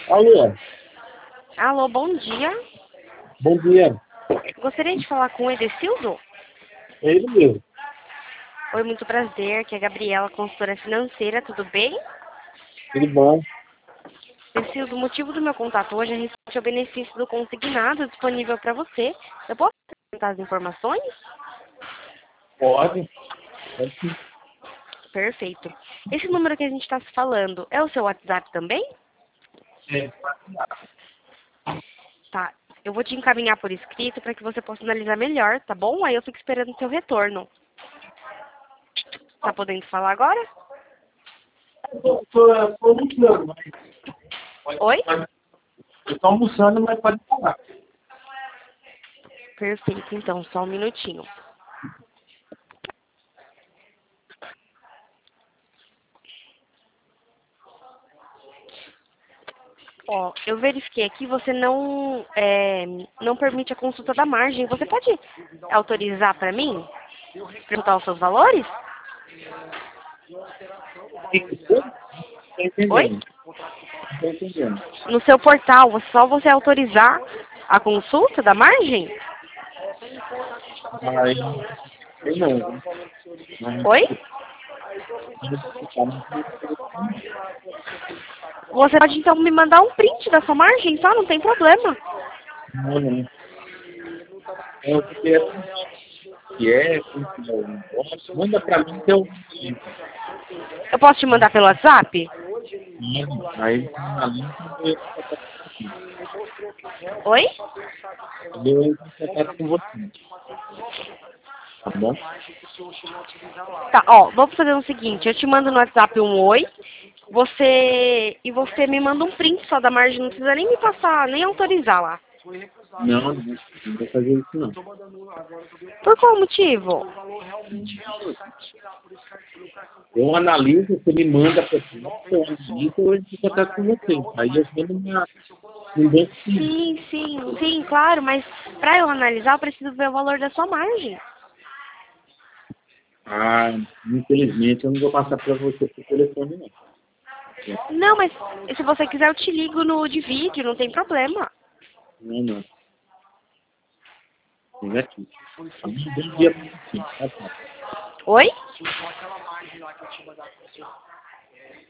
Alô, Alô, bom dia. bom dia. Gostaria de falar com o Edecildo? É ele mesmo. Oi, muito prazer. Aqui é a Gabriela, consultora financeira, tudo bem? Tudo bom? Edecildo, o motivo do meu contato hoje é referente ao benefício do consignado disponível para você. Eu posso apresentar as informações? Pode. Pode sim. Perfeito. Esse número que a gente está se falando é o seu WhatsApp também? É. Tá. Eu vou te encaminhar por escrito para que você possa analisar melhor, tá bom? Aí eu fico esperando o seu retorno. Tá podendo falar agora? Tô almoçando, mas Oi? eu tô almoçando, mas pode falar. Perfeito, então, só um minutinho. Ó, eu verifiquei aqui, você não permite a consulta da margem. Você pode autorizar para mim? Perguntar os seus valores? Tá Oi? entendendo? Tá entendendo. No seu portal, só você autorizar a consulta da margem? Mas eu não. Mas Oi? Você pode então me mandar um print da sua margem, só? Não tem problema. não, não. É o que é, quanto é o negócio. Manda pra mim que eu Eu posso te mandar pelo WhatsApp? aí na linha Oi? eu entro em contato com você. Tá bom? Tá, ó, vamos fazer o seguinte, eu te mando no WhatsApp um oi, você me manda um print só da margem, não precisa nem me passar, nem autorizar lá. Não, não vou fazer isso não. Por qual motivo? Eu analiso, você me manda para eu analiso, eu entro em contato com você. Aí eu vou no banco sim. Sim, sim, sim, claro, mas pra eu analisar eu preciso ver o valor da sua margem. Ah, infelizmente eu não vou passar para você por telefone não. Não, mas se você quiser eu te ligo no de vídeo, não tem problema. Não, não. Tem aqui. Bom dia para você. Tá bom. Oi?